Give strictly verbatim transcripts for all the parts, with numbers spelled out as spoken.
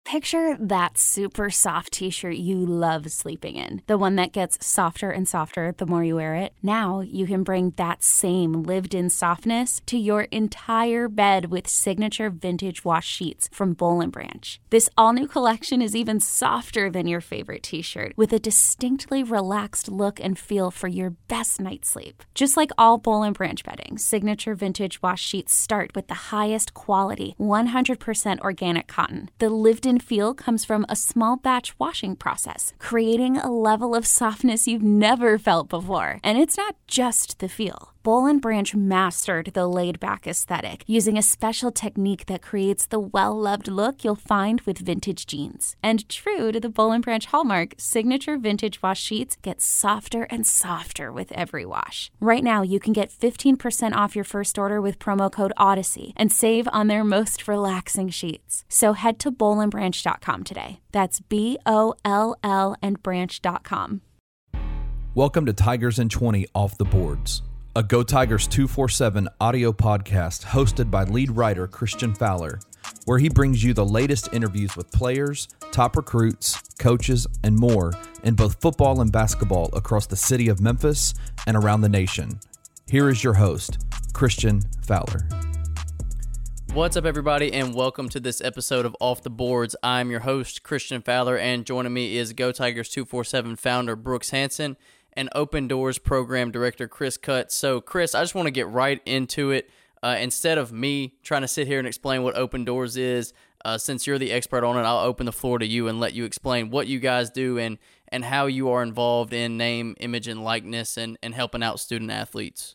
Picture that super soft t-shirt you love sleeping in, the one that gets softer and softer the more you wear it. Now you can bring that same lived-in softness to your entire bed with signature vintage wash sheets from Boll and Branch. This all-new collection is even softer than your favorite t-shirt, with a distinctly relaxed look and feel for your best night's sleep. Just like all Boll and Branch bedding, signature vintage wash sheets start with the highest quality, one hundred percent organic cotton. The lived-in feel comes from a small batch washing process, creating a level of softness you've never felt before. And it's not just the feel. Boll and Branch mastered the laid-back aesthetic using a special technique that creates the well-loved look you'll find with vintage jeans. And true to the Boll and Branch hallmark, signature vintage wash sheets get softer and softer with every wash. Right now, you can get fifteen percent off your first order with promo code Odyssey and save on their most relaxing sheets. So head to boll and branch dot com today. That's B O L L and branch dot com. Welcome to Tigers in twenty Off the Boards, a Go Tigers two forty-seven audio podcast hosted by lead writer Christian Fowler, where he brings you the latest interviews with players, top recruits, coaches, and more in both football and basketball across the city of Memphis and around the nation. Here is your host, Christian Fowler. What's up, everybody, and welcome to this episode of Off the Boards. I'm your host, Christian Fowler, and joining me is Go Tigers two forty-seven founder Brooks Hanson and Open Doors program director Chris Cutt. So, Chris, I just want to get right into it. Uh, instead of me trying to sit here and explain what Open Doors is, uh, since you're the expert on it, I'll open the floor to you and let you explain what you guys do and, and how you are involved in name, image, and likeness and, and helping out student athletes.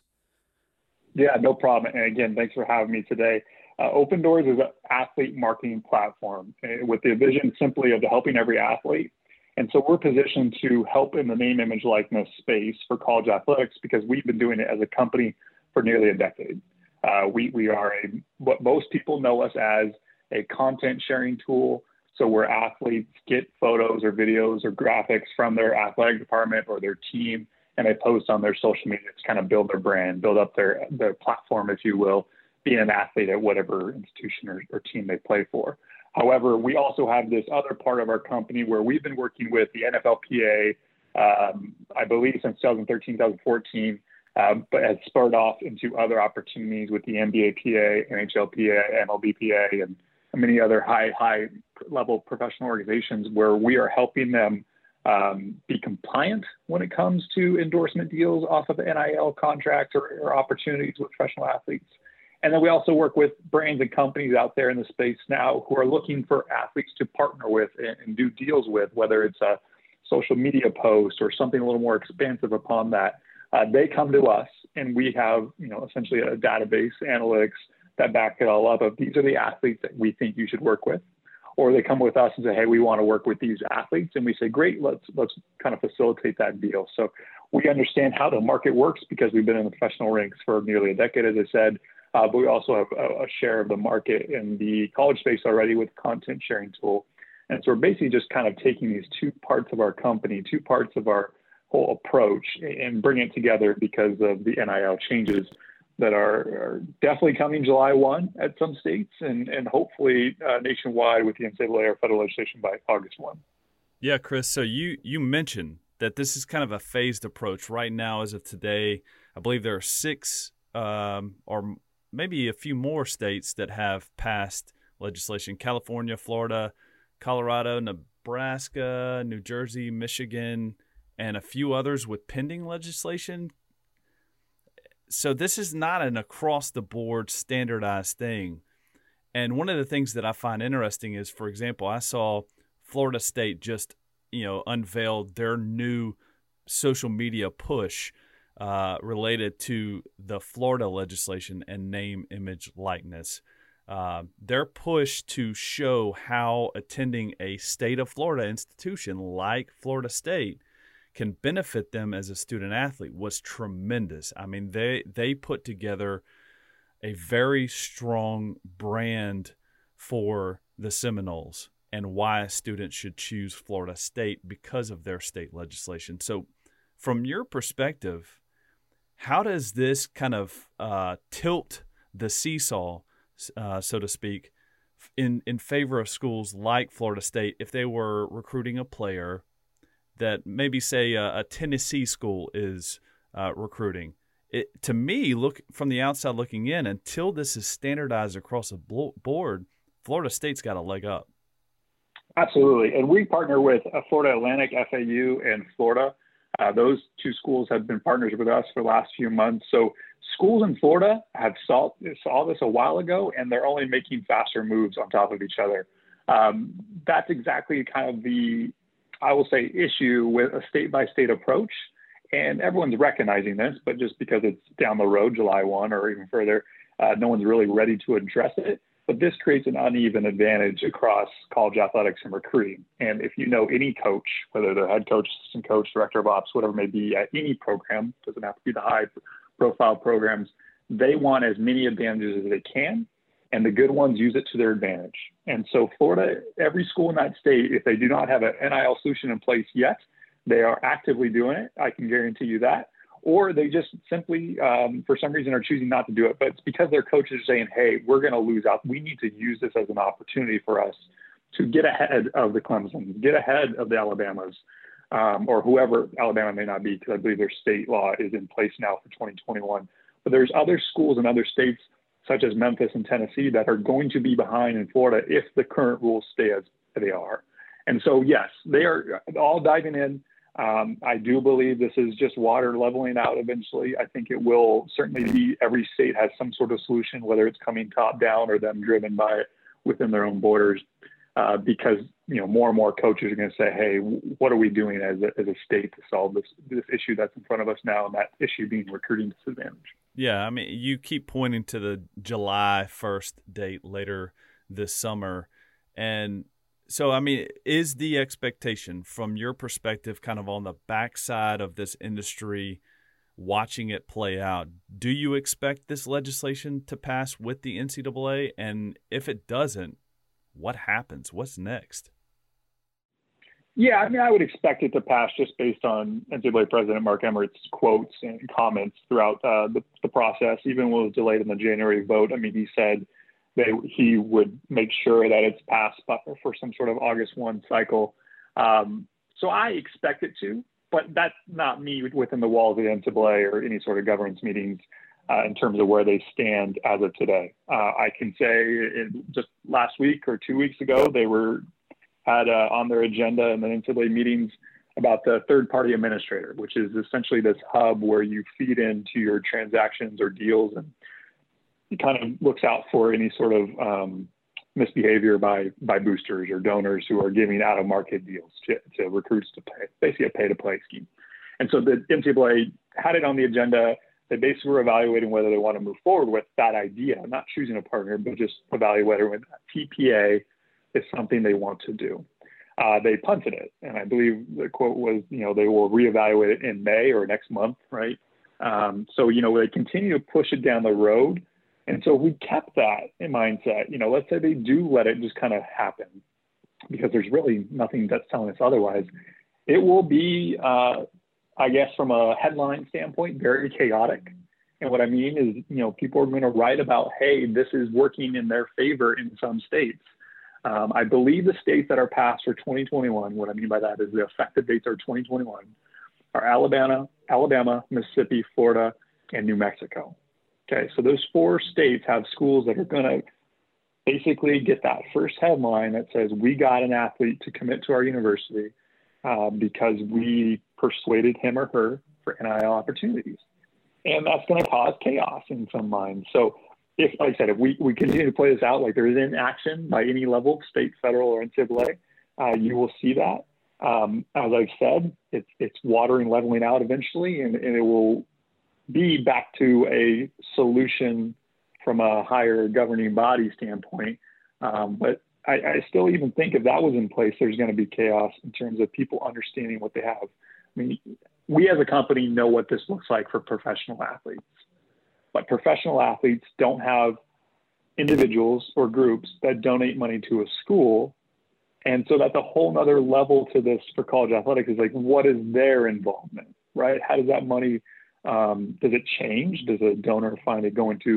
Yeah, no problem. And again, thanks for having me today. Uh, Open Doors is an athlete marketing platform uh, with the vision simply of helping every athlete. And so we're positioned to help in the name, image, likeness space for college athletics because we've been doing it as a company for nearly a decade. Uh, we, we are a, what most people know us as a content sharing tool. So where athletes get photos or videos or graphics from their athletic department or their team, and they post on their social media to kind of build their brand, build up their, their platform, if you will, being an athlete at whatever institution or, or team they play for. However, we also have this other part of our company where we've been working with the N F L P A, um, I believe since twenty thirteen, twenty fourteen, um, but has spurred off into other opportunities with the N B A P A, N H L P A, M L B P A, and many other high, high level professional organizations where we are helping them um, be compliant when it comes to endorsement deals off of N I L contracts or, or opportunities with professional athletes. And then we also work with brands and companies out there in the space now who are looking for athletes to partner with and, and do deals with, whether it's a social media post or something a little more expansive upon that. Uh, they come to us and we have, you know, essentially a database analytics that back it all up of these are the athletes that we think you should work with. Or they come with us and say, hey, we want to work with these athletes. And we say, great, let's let's kind of facilitate that deal. So we understand how the market works because we've been in the professional ranks for nearly a decade, as I said. Uh, but we also have a, a share of the market in the college space already with content sharing tool. And so we're basically just kind of taking these two parts of our company, two parts of our whole approach and bringing it together because of the N I L changes that are, are definitely coming July first at some states and, and hopefully uh, nationwide with the N C double A or federal legislation by August first. Yeah, Chris, so you, you mentioned that this is kind of a phased approach. Right now, as of today, I believe there are six um, or maybe a few more states that have passed legislation: California, Florida, Colorado, Nebraska, New Jersey, Michigan, and a few others with pending legislation. So this is not an across-the-board standardized thing. And one of the things that I find interesting is, for example, I saw Florida State just, you know, unveiled their new social media push Uh, related to the Florida legislation and name, image, likeness. Uh, their push to show how attending a state of Florida institution like Florida State can benefit them as a student athlete was tremendous. I mean, they they put together a very strong brand for the Seminoles and why students should choose Florida State because of their state legislation. So from your perspective, how does this kind of uh, tilt the seesaw, uh, so to speak, in, in favor of schools like Florida State if they were recruiting a player that maybe, say, a, a Tennessee school is uh, recruiting. It, to me, look from the outside looking in, until this is standardized across the board, Florida State's got a leg up. Absolutely. And we partner with Florida Atlantic, F A U, and Florida. Uh, those two schools have been partners with us for the last few months. So schools in Florida have saw, saw this a while ago, and they're only making faster moves on top of each other. Um, that's exactly kind of the, I will say, issue with a state-by-state approach. And everyone's recognizing this, but just because it's down the road, July first or even further, uh, no one's really ready to address it. But this creates an uneven advantage across college athletics and recruiting. And if you know any coach, whether they're head coach, assistant coach, director of ops, whatever it may be at any program, doesn't have to be the high profile programs, they want as many advantages as they can. And the good ones use it to their advantage. And so Florida, every school in that state, if they do not have an N I L solution in place yet, they are actively doing it. I can guarantee you that. Or they just simply, um, for some reason, are choosing not to do it. But it's because their coaches are saying, hey, we're going to lose out. We need to use this as an opportunity for us to get ahead of the Clemsons, get ahead of the Alabamas, um, or whoever. Alabama may not be, because I believe their state law is in place now for twenty twenty-one. But there's other schools in other states, such as Memphis and Tennessee, that are going to be behind in Florida if the current rules stay as they are. And so, yes, they are all diving in. Um, I do believe this is just water leveling out eventually. I think it will certainly be, every state has some sort of solution, whether it's coming top down or them driven by it within their own borders, uh, because, you know, more and more coaches are going to say, hey, what are we doing as a, as a state to solve this, this issue that's in front of us now, and that issue being recruiting disadvantage. Yeah, I mean, you keep pointing to the July first date later this summer, and so, I mean, is the expectation from your perspective, kind of on the backside of this industry, watching it play out, do you expect this legislation to pass with the N C double A? And if it doesn't, what happens? What's next? Yeah, I mean, I would expect it to pass just based on N C double A President Mark Emmert's quotes and comments throughout uh, the, the process, even when it was delayed in the January vote. I mean, he said They, he would make sure that it's passed for some sort of August first cycle. Um, so I expect it to, but that's not me within the walls of the N C double A or any sort of governance meetings uh, in terms of where they stand as of today. Uh, I can say in just last week or two weeks ago, they were had uh, on their agenda in the N C double A meetings about the third-party administrator, which is essentially this hub where you feed into your transactions or deals, and it kind of looks out for any sort of um, misbehavior by by boosters or donors who are giving out-of-market deals to, to recruits to pay, basically a pay-to-play scheme. And so the N C double A had it on the agenda. They basically were evaluating whether they want to move forward with that idea, not choosing a partner, but just evaluating whether T P A is something they want to do. Uh, they punted it, and I believe the quote was, you know, they will reevaluate it in May or next month, right? Um, so, you know, they continue to push it down the road. And so we kept that in mindset. You know, let's say they do let it just kind of happen, because there's really nothing that's telling us otherwise. It will be, uh, I guess, from a headline standpoint, very chaotic. And what I mean is, you know, people are going to write about, hey, this is working in their favor in some states. Um, I believe the states that are passed for twenty twenty-one, what I mean by that is the effective dates are twenty twenty-one, are Alabama, Alabama, Mississippi, Florida, and New Mexico. Okay, so those four states have schools that are going to basically get that first headline that says, we got an athlete to commit to our university uh, because we persuaded him or her for N I L opportunities. And that's going to cause chaos in some minds. So if, like I said, if we, we continue to play this out, like there is inaction by any level, state, federal, or N C double A, uh, you will see that. Um, as I've said, it's, it's watering, leveling out eventually, and, and it will be back to a solution from a higher governing body standpoint. Um, but I, I still even think if that was in place, there's going to be chaos in terms of people understanding what they have. I mean, we as a company know what this looks like for professional athletes, but professional athletes don't have individuals or groups that donate money to a school. And so that's a whole nother level to this for college athletics, is like, what is their involvement, right? How does that money, um, does it change? Does a donor find it going to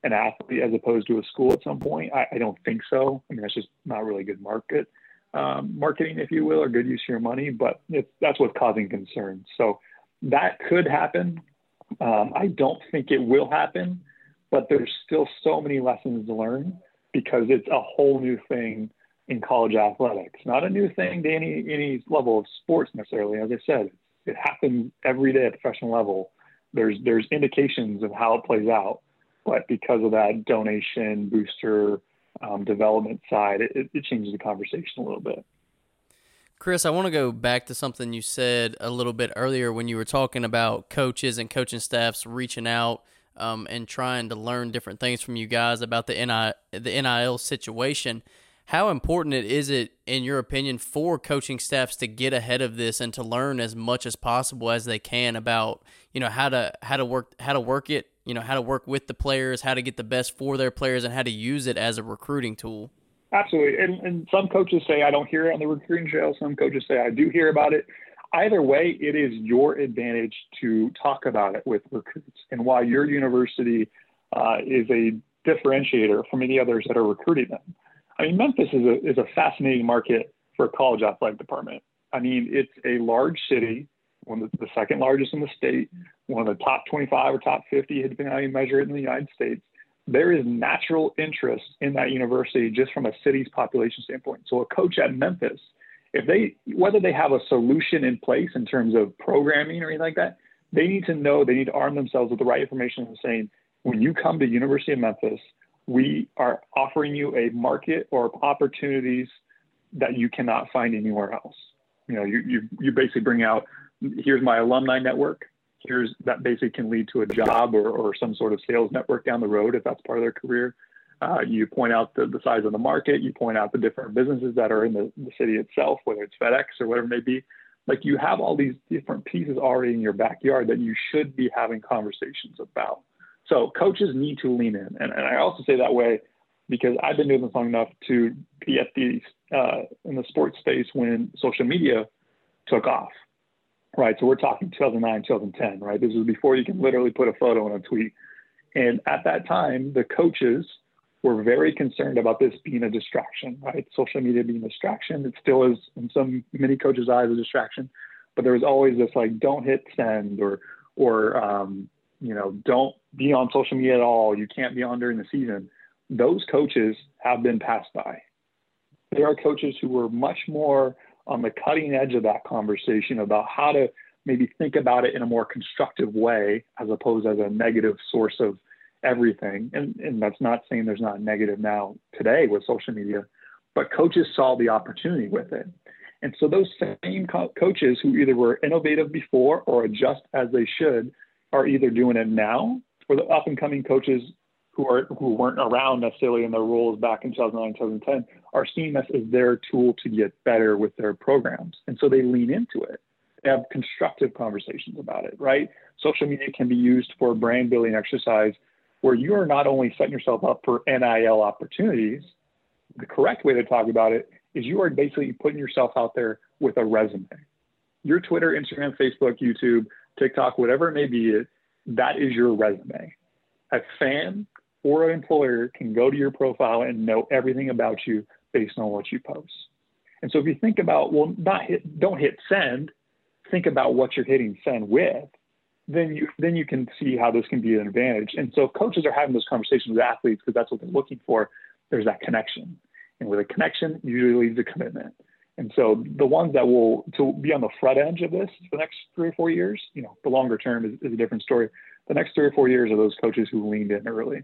an athlete as opposed to a school at some point? I, I don't think so. I mean, that's just not really good market um, marketing, if you will, or good use of your money, but it's, that's what's causing concern. So that could happen. Um, I don't think it will happen, but there's still so many lessons to learn because it's a whole new thing in college athletics. Not a new thing to any, any level of sports necessarily. As I said, it happens every day at the professional level. There's, there's indications of how it plays out, but because of that donation booster um, development side, it, it changes the conversation a little bit. Chris, I want to go back to something you said a little bit earlier when you were talking about coaches and coaching staffs reaching out um, and trying to learn different things from you guys about the N I the N I L situation. How important it is it, in your opinion, for coaching staffs to get ahead of this and to learn as much as possible as they can about, you know, how to how to work how to work it, you know, how to work with the players, how to get the best for their players, and how to use it as a recruiting tool? Absolutely. And, and some coaches say, I don't hear it on the recruiting trail. Some coaches say, I do hear about it. Either way, it is your advantage to talk about it with recruits. And why your university uh, is a differentiator from any others that are recruiting them. I mean, Memphis is a, is a fascinating market for a college athletic department. I mean, it's a large city, one of the, the second largest in the state, one of the top twenty-five or top fifty, depending on how you measure it in the United States. There is natural interest in that university just from a city's population standpoint. So a coach at Memphis, if they, whether they have a solution in place in terms of programming or anything like that, they need to know, they need to arm themselves with the right information and saying, when you come to University of Memphis, we are offering you a market or opportunities that you cannot find anywhere else. You know, you, you, you basically bring out, here's my alumni network. Here's that basically can lead to a job or, or some sort of sales network down the road if that's part of their career. Uh, you point out the, the size of the market. You point out the different businesses that are in the, the city itself, whether it's FedEx or whatever it may be. Like you have all these different pieces already in your backyard that you should be having conversations about. So coaches need to lean in. And, and I also say that way because I've been doing this long enough to be at the, uh, in the sports space when social media took off. Right. So we're talking two thousand nine, two thousand ten, right? This was before you can literally put a photo in a tweet. And at that time, the coaches were very concerned about this being a distraction, right? Social media being a distraction. It still is in some many coaches' eyes a distraction, but there was always this like, don't hit send or, or, um, you know, don't be on social media at all. You can't be on during the season. Those coaches have been passed by. There are coaches who were much more on the cutting edge of that conversation about how to maybe think about it in a more constructive way, as opposed as a negative source of everything. And, and that's not saying there's not negative now today with social media, but coaches saw the opportunity with it. And so those same co- coaches who either were innovative before or adjust as they should are either doing it now, or the up and coming coaches who are who weren't around necessarily in their roles back in two thousand nine, two thousand ten are seeing this as their tool to get better with their programs. And so they lean into it. They have constructive conversations about it, right? Social media can be used for a brand building exercise where you are not only setting yourself up for N I L opportunities. The correct way to talk about it is you are basically putting yourself out there with a resume. Your Twitter, Instagram, Facebook, YouTube, TikTok, whatever it may be, that is your resume. A fan or an employer can go to your profile and know everything about you based on what you post. And so if you think about, well, not hit, don't hit send, think about what you're hitting send with, then you then you can see how this can be an advantage. And so if coaches are having those conversations with athletes because that's what they're looking for, there's that connection. And with a connection, usually leads to commitment. And so the ones that will to be on the front edge of this for the next three or four years, you know, the longer term is, is a different story. The next three or four years are those coaches who leaned in early.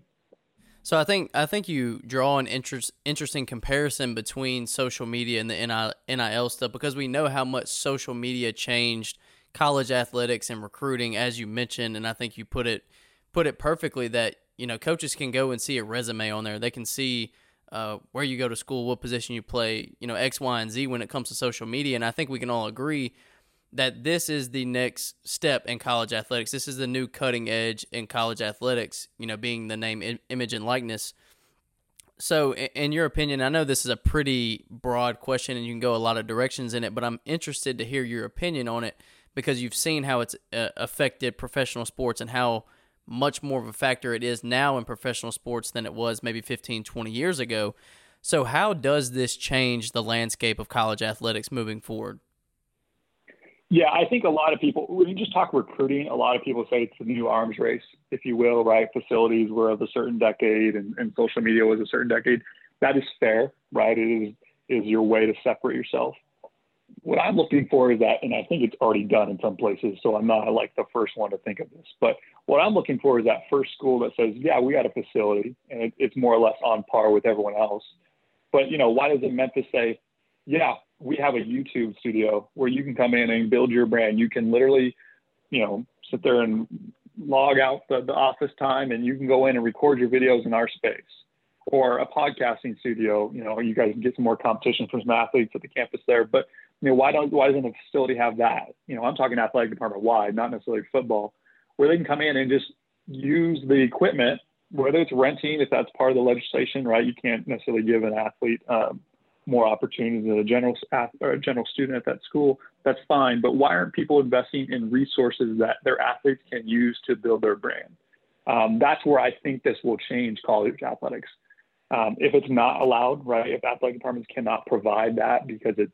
So I think I think you draw an interest, interesting comparison between social media and the N I L stuff because we know how much social media changed college athletics and recruiting, as you mentioned, and I think you put it put it perfectly that, you know, coaches can go and see a resume on there. They can see uh, where you go to school, what position you play, you know, X, Y, and Z when it comes to social media. And I think we can all agree that this is the next step in college athletics. This is the new cutting edge in college athletics, you know, being the name, image, and likeness. So in your opinion, I know this is a pretty broad question and you can go a lot of directions in it, but I'm interested to hear your opinion on it because you've seen how it's uh, affected professional sports and how much more of a factor it is now in professional sports than it was maybe fifteen, twenty years ago. So how does this change the landscape of college athletics moving forward? Yeah, I think a lot of people, when you just talk recruiting, a lot of people say it's the new arms race, if you will, right? Facilities were of a certain decade and, and social media was a certain decade. That is fair, right? It is, is your way to separate yourself. What I'm looking for is that, and I think it's already done in some places, so I'm not like the first one to think of this, but what I'm looking for is that first school that says, yeah, we got a facility and it, it's more or less on par with everyone else. But, you know, why doesn't Memphis say, yeah, we have a YouTube studio where you can come in and build your brand. You can literally, you know, sit there and log out the, the office time and you can go in and record your videos in our space. Or a podcasting studio, you know, you guys can get some more competition from some athletes at the campus there. But, you know, why don't, why doesn't a facility have that? You know, I'm talking athletic department wide, not necessarily football, where they can come in and just use the equipment, whether it's renting, if that's part of the legislation, right? You can't necessarily give an athlete um, more opportunities than a general or a general student at that school. That's fine. But why aren't people investing in resources that their athletes can use to build their brand? Um, that's where I think this will change college athletics. Um, if it's not allowed, right, if athletic departments cannot provide that because it's,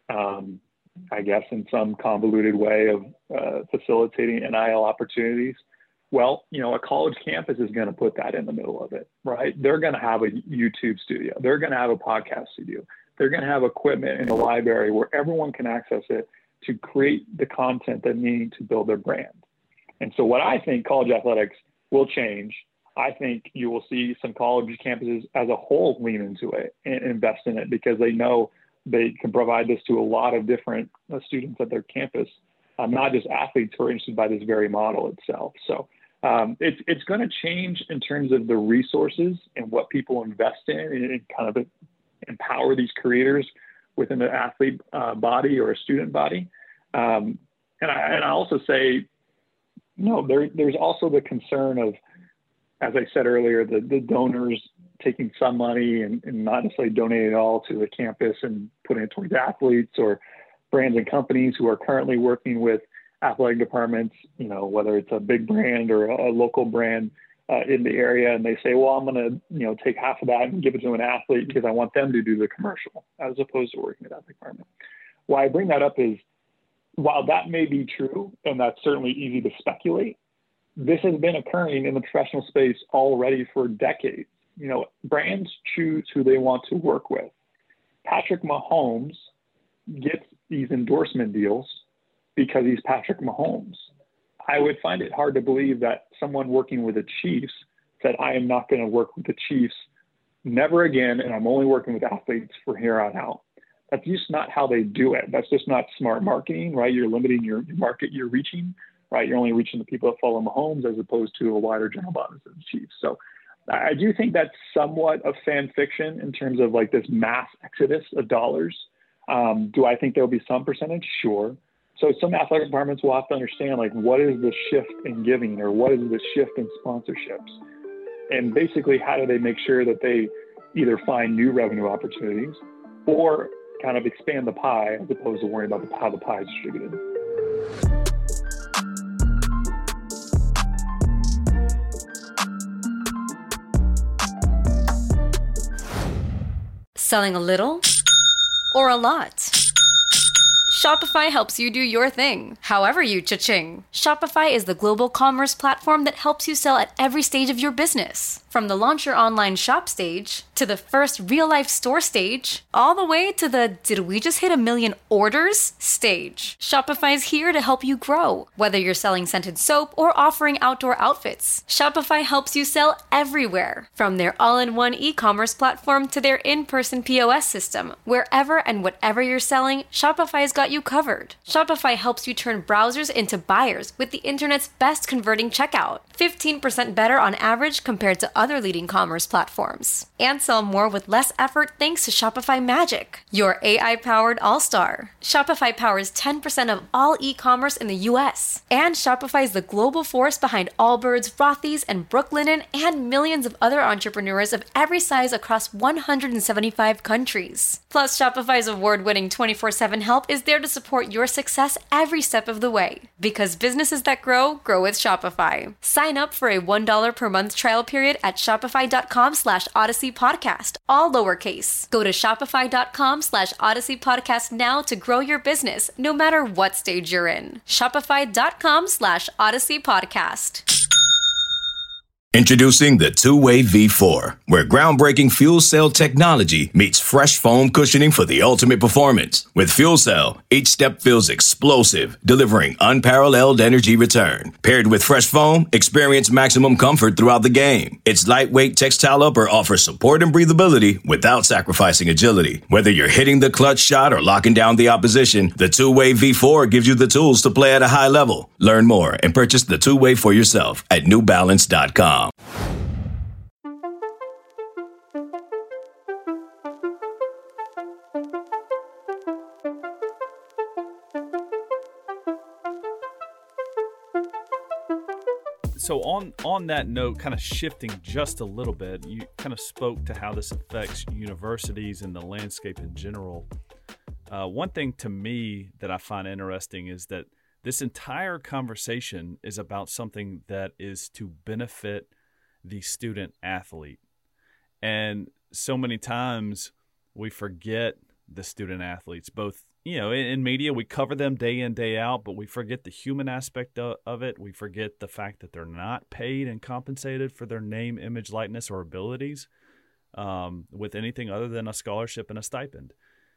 um, I guess, in some convoluted way of uh, facilitating N I L opportunities, well, you know, a college campus is going to put that in the middle of it, right? They're going to have a YouTube studio. They're going to have a podcast studio. They're going to have equipment in the library where everyone can access it to create the content they need to build their brand. And so what I think college athletics will change, I think you will see some college campuses as a whole lean into it and invest in it because they know they can provide this to a lot of different uh, students at their campus, uh, not just athletes who are interested by this very model itself. So um, it's it's going to change in terms of the resources and what people invest in and kind of empower these creators within the athlete uh, body or a student body. Um, and, I, and I also say, no, there, there's also the concern of, as I said earlier, the, the donors taking some money and, and not necessarily donating it all to the campus and putting it towards athletes or brands and companies who are currently working with athletic departments, you know, whether it's a big brand or a, a local brand uh, in the area. And they say, well, I'm going to, you know, take half of that and give it to an athlete because I want them to do the commercial as opposed to working at that department. Why I bring that up is while that may be true, and that's certainly easy to speculate, this has been occurring in the professional space already for decades. You know, brands choose who they want to work with. Patrick Mahomes gets these endorsement deals because he's Patrick Mahomes. I would find it hard to believe that someone working with the Chiefs said, I am not going to work with the Chiefs never again, and I'm only working with athletes from here on out. That's just not how they do it. That's just not smart marketing, right? You're limiting your market you're reaching. Right, you're only reaching the people that follow Mahomes as opposed to a wider general audience of the Chiefs. So I do think that's somewhat of fan fiction in terms of like this mass exodus of dollars. Um, do I think there'll be some percentage? Sure. So some athletic departments will have to understand like what is the shift in giving or what is the shift in sponsorships? And basically how do they make sure that they either find new revenue opportunities or kind of expand the pie as opposed to worrying about the, how the pie is distributed. Selling a little or a lot? Shopify helps you do your thing, however you cha-ching. Shopify is the global commerce platform that helps you sell at every stage of your business. From the launch your online shop stage, to the first real-life store stage, all the way to the did we just hit a million orders stage. Shopify's here to help you grow. Whether you're selling scented soap or offering outdoor outfits, Shopify helps you sell everywhere. From their all-in-one e-commerce platform to their in-person P O S system, wherever and whatever you're selling, Shopify's got you covered. Shopify helps you turn browsers into buyers with the internet's best converting checkout. fifteen percent better on average compared to other leading commerce platforms. And sell more with less effort thanks to Shopify Magic, your A I-powered all-star. Shopify powers ten percent of all e-commerce in the U S. And Shopify is the global force behind Allbirds, Rothy's, and Brooklinen, and millions of other entrepreneurs of every size across one hundred seventy-five countries. Plus, Shopify's award-winning twenty-four seven help is there there to support your success every step of the way. Because businesses that grow, grow with Shopify. Sign up for a one dollar per month trial period at shopify.com slash Odyssey Podcast, all lowercase. Go to shopify.com slash Odyssey Podcast now to grow your business, no matter what stage you're in. Shopify.com slash Odyssey Podcast. Introducing the Two-Way V four, where groundbreaking fuel cell technology meets fresh foam cushioning for the ultimate performance. With fuel cell, each step feels explosive, delivering unparalleled energy return. Paired with fresh foam, experience maximum comfort throughout the game. Its lightweight textile upper offers support and breathability without sacrificing agility. Whether you're hitting the clutch shot or locking down the opposition, the Two-Way V four gives you the tools to play at a high level. Learn more and purchase the Two-Way for yourself at new balance dot com. So on on that note, kind of shifting just a little bit, you kind of spoke to how this affects universities and the landscape in general. Uh, one thing to me that I find interesting is that this entire conversation is about something that is to benefit the student athlete. And so many times we forget the student athletes, both, you know, in, in media, we cover them day in, day out, but we forget the human aspect of, of it. We forget the fact that they're not paid and compensated for their name, image, likeness, or abilities um, with anything other than a scholarship and a stipend.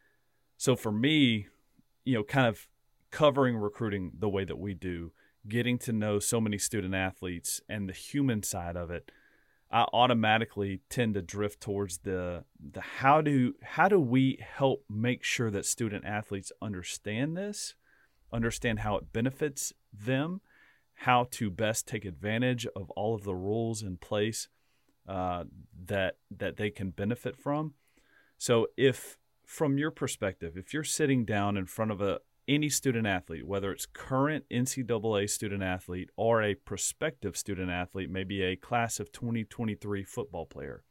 So for me, you know, kind of covering recruiting the way that we do, getting to know so many student athletes and the human side of it, I automatically tend to drift towards the the how do how do we help make sure that student athletes understand this, understand how it benefits them, how to best take advantage of all of the rules in place uh, that that they can benefit from. So if, from your perspective, if you're sitting down in front of a any student athlete, whether it's current N C double A student athlete or a prospective student athlete, maybe a class of twenty twenty-three football player,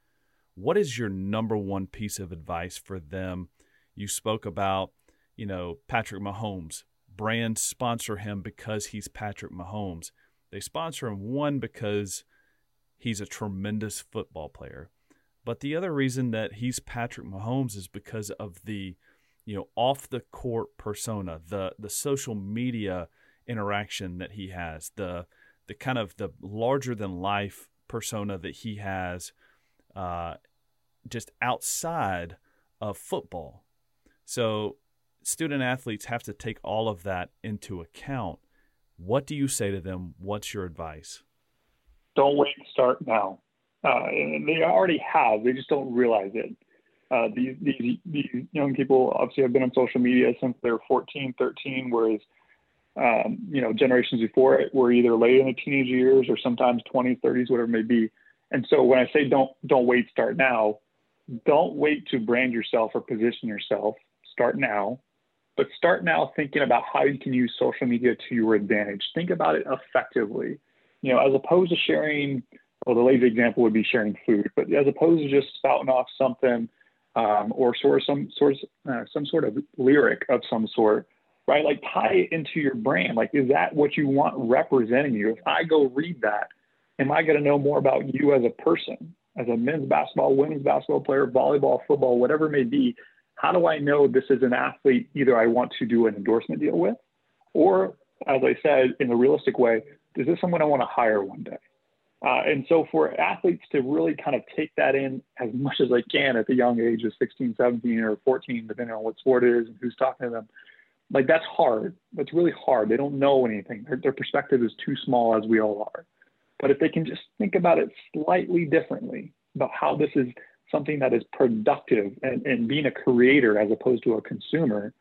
what is your number one piece of advice for them? You spoke about, you know, Patrick Mahomes. Brands sponsor him because he's Patrick Mahomes. They sponsor him, one, because he's a tremendous football player. But the other reason that he's Patrick Mahomes is because of the you know, off the court persona, the the social media interaction that he has, the the kind of the larger than life persona that he has uh, just outside of football. So student athletes have to take all of that into account. What do you say to them? What's your advice? Don't wait to start now. Uh, and they already have, they just don't realize it. Uh, these, these these young people obviously have been on social media since they were fourteen, thirteen, whereas, um, you know, generations before it were either late in the teenage years or sometimes twenties, thirties, whatever it may be. And so when I say don't don't wait, start now, don't wait to brand yourself or position yourself. Start now. But start now thinking about how you can use social media to your advantage. Think about it effectively. You know, as opposed to sharing, well, the lazy example would be sharing food, but as opposed to just spouting off something Um, or sort of some sort of, uh, some sort of lyric of some sort, right? Like tie it into your brand. Like, is that what you want representing you? If I go read that, am I going to know more about you as a person, as a men's basketball, women's basketball player, volleyball, football, whatever it may be? How do I know this is an athlete either I want to do an endorsement deal with, or, as I said, in a realistic way, is this someone I want to hire one day? Uh, and so for athletes to really kind of take that in as much as they can at the young age of sixteen, seventeen, or fourteen, depending on what sport it is and who's talking to them, like that's hard. That's really hard. They don't know anything. Their, their perspective is too small, as we all are. But if they can just think about it slightly differently, about how this is something that is productive and, and being a creator as opposed to a consumer,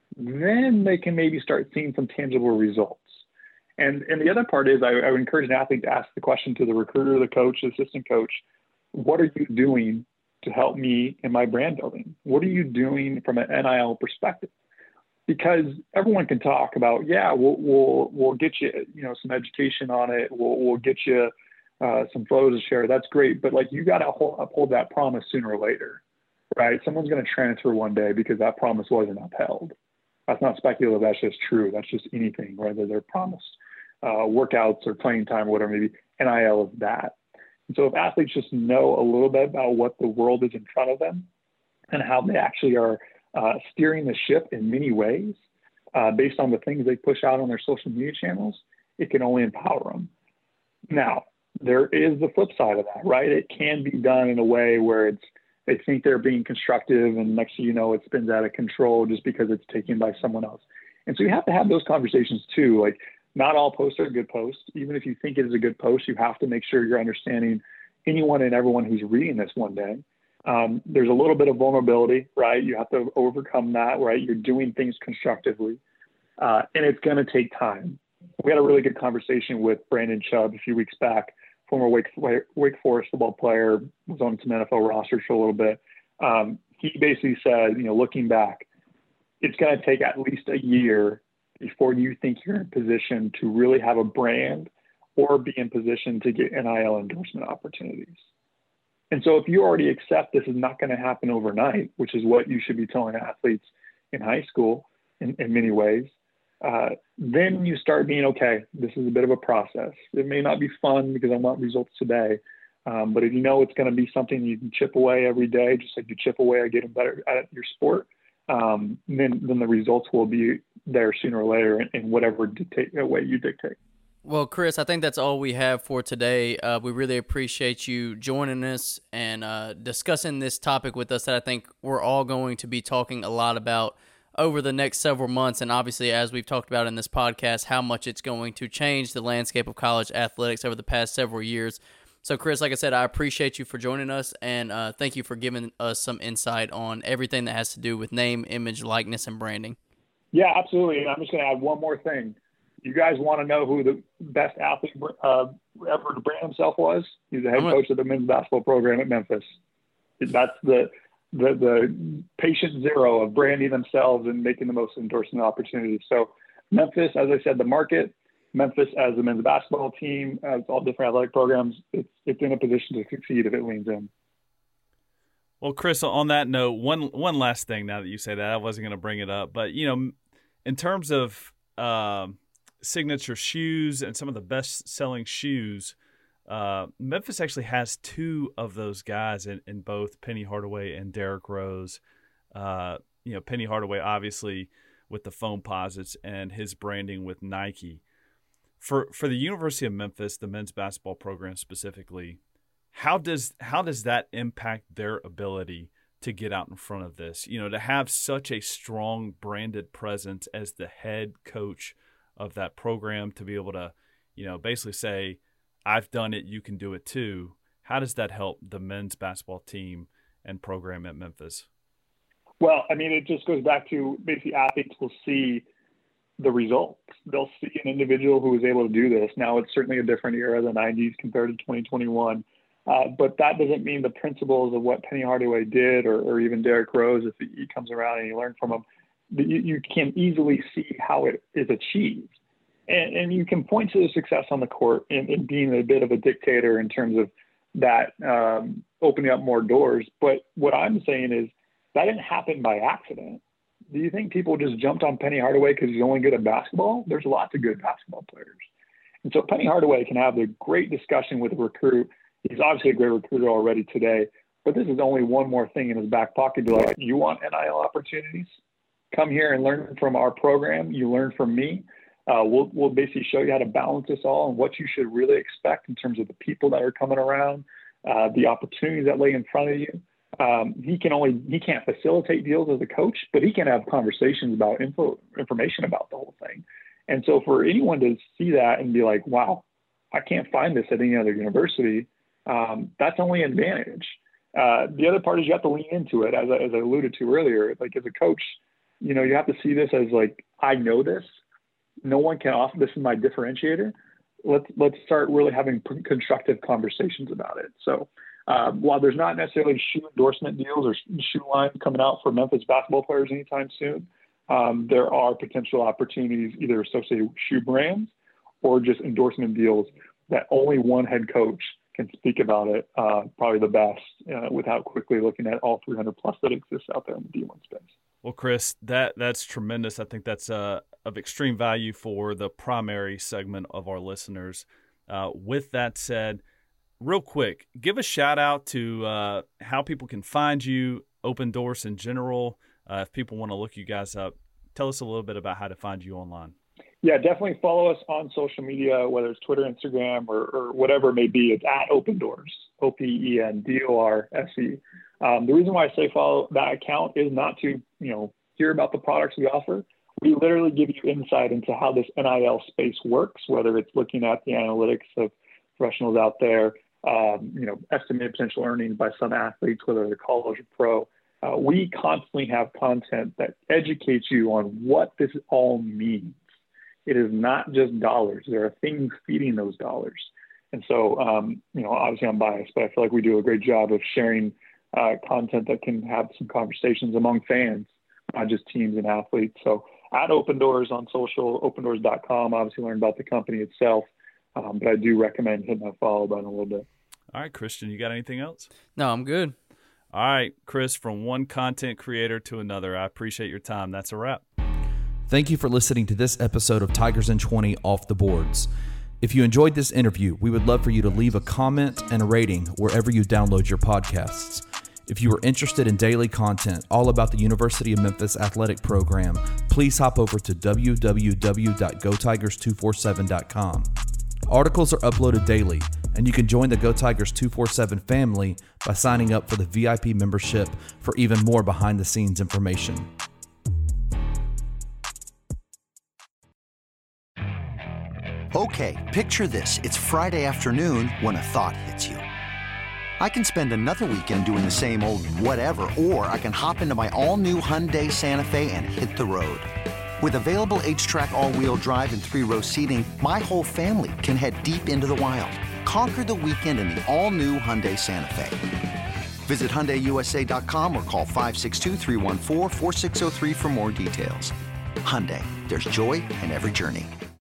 then they can maybe start seeing some tangible results. And and the other part is I, I would encourage an athlete to ask the question to the recruiter, the coach, the assistant coach, what are you doing to help me in my brand building? What are you doing from an N I L perspective? Because everyone can talk about, yeah, we'll we'll we'll get you, you know, some education on it. We'll we'll get you uh, some photos to share. That's great, but like you got to uphold that promise sooner or later, right? Someone's going to transfer one day because that promise wasn't upheld. That's not speculative. That's just true. That's just anything, whether they're promised uh, workouts or playing time or whatever, maybe N I L is that. And so if athletes just know a little bit about what the world is in front of them and how they actually are uh, steering the ship in many ways uh, based on the things they push out on their social media channels, it can only empower them. Now, there is the flip side of that, right? It can be done in a way where it's they think they're being constructive, and next thing you know, it spins out of control just because it's taken by someone else. And so you have to have those conversations too. Like, not all posts are good posts. Even if you think it is a good post, you have to make sure you're understanding anyone and everyone who's reading this one day. Um, there's a little bit of vulnerability, right? You have to overcome that, right? You're doing things constructively, uh, and it's going to take time. We had a really good conversation with Brandon Chubb a few weeks back, former Wake, Wake Forest football player, was on some N F L rosters for a little bit. Um, he basically said, you know, looking back, it's going to take at least a year before you think you're in position to really have a brand or be in position to get N I L endorsement opportunities. And so if you already accept this is not going to happen overnight, which is what you should be telling athletes in high school in, in many ways, uh, then you start being, okay, this is a bit of a process. It may not be fun because I want results today. Um, but if you know it's going to be something you can chip away every day, just like you chip away at getting better at your sport, um, then, then the results will be there sooner or later in, in whatever dictate, way you dictate. Well, Chris, I think that's all we have for today. Uh, we really appreciate you joining us and uh, discussing this topic with us that I think we're all going to be talking a lot about over the next several months. And obviously, as we've talked about in this podcast, how much it's going to change the landscape of college athletics over the past several years. So, Chris, like I said, I appreciate you for joining us, and uh, thank you for giving us some insight on everything that has to do with name, image, likeness, and branding. Yeah, absolutely. And I'm just going to add one more thing. You guys want to know who the best athlete uh, ever to brand himself was? He's the head gonna... coach of the men's basketball program at Memphis. That's the, the the patient zero of branding themselves and making the most endorsement opportunities. So Memphis, as I said, the market, Memphis as the men's basketball team, as all different athletic programs, it's it's in a position to succeed if it leans in. Well, Chris, on that note, one one last thing now that you say that, I wasn't going to bring it up, but, you know, in terms of um, – signature shoes and some of the best-selling shoes, uh, Memphis actually has two of those guys in, in both Penny Hardaway and Derrick Rose. Uh, you know, Penny Hardaway obviously with the Foamposites and his branding with Nike. For for the University of Memphis, the men's basketball program specifically, how does how does that impact their ability to get out in front of this? You know, to have such a strong branded presence as the head coach of that program, to be able to, you know, basically say, I've done it, you can do it too. How does that help the men's basketball team and program at Memphis? Well, I mean, it just goes back to basically athletes will see the results. They'll see an individual who was able to do this. Now, it's certainly a different era, the nineties compared to twenty twenty-one. Uh, but that doesn't mean the principles of what Penny Hardaway did or, or even Derrick Rose, if he comes around and you learn from him, You, you can easily see how it is achieved. And, and you can point to the success on the court in, in being a bit of a dictator in terms of that um, opening up more doors. But what I'm saying is that didn't happen by accident. Do you think people just jumped on Penny Hardaway because he's only good at basketball? There's lots of good basketball players. And so Penny Hardaway can have a great discussion with a recruit. He's obviously a great recruiter already today, but this is only one more thing in his back pocket to be like, you want N I L opportunities? Come here and learn from our program. You learn from me. Uh, we'll, we'll basically show you how to balance this all and what you should really expect in terms of the people that are coming around, uh, the opportunities that lay in front of you. Um, he can only, he can't facilitate deals as a coach, but he can have conversations about info, information about the whole thing. And so for anyone to see that and be like, wow, I can't find this at any other university, um, that's only an advantage. Uh, the other part is you have to lean into it, as I, as I alluded to earlier. Like as a coach, you know, you have to see this as like, I know this. No one can offer this is my differentiator. Let's let's start really having constructive conversations about it. So uh, while there's not necessarily shoe endorsement deals or shoe line coming out for Memphis basketball players anytime soon, um, there are potential opportunities either associated with shoe brands or just endorsement deals that only one head coach can speak about it, uh, probably the best, uh, without quickly looking at all three hundred plus that exists out there in the D one space. Well, Chris, that that's tremendous. I think that's uh, of extreme value for the primary segment of our listeners. Uh, with that said, real quick, give a shout out to uh, how people can find you, Open Doors in general. Uh, if people want to look you guys up, tell us a little bit about how to find you online. Yeah, definitely follow us on social media, whether it's Twitter, Instagram, or, or whatever it may be. It's at Open Doors, O P E N D O R S E. Um, the reason why I say follow that account is not to, you know, hear about the products we offer. We literally give you insight into how this N I L space works, whether it's looking at the analytics of professionals out there, um, you know, estimated potential earnings by some athletes, whether they're college or pro. Uh, we constantly have content that educates you on what this all means. It is not just dollars. There are things feeding those dollars. And so, um, you know, obviously I'm biased, but I feel like we do a great job of sharing uh, content that can have some conversations among fans, not just teams and athletes. So at Open Doors on social, open doors dot com, obviously learn about the company itself. Um, but I do recommend hitting that follow button a little bit. All right, Christian, you got anything else? No, I'm good. All right, Chris, from one content creator to another, I appreciate your time. That's a wrap. Thank you for listening to this episode of Tigers in twenty Off the Boards. If you enjoyed this interview, we would love for you to leave a comment and a rating wherever you download your podcasts. If you are interested in daily content all about the University of Memphis athletic program, please hop over to w w w dot go tigers two four seven dot com. Articles are uploaded daily, and you can join the Go Tigers two forty-seven family by signing up for the V I P membership for even more behind-the-scenes information. Okay, picture this. It's Friday afternoon when a thought hits you. I can spend another weekend doing the same old whatever, or I can hop into my all-new Hyundai Santa Fe and hit the road. With available H-Track all-wheel drive and three-row seating, my whole family can head deep into the wild. Conquer the weekend in the all-new Hyundai Santa Fe. Visit Hyundai U S A dot com or call five six two, three one four, four six zero three for more details. Hyundai, there's joy in every journey.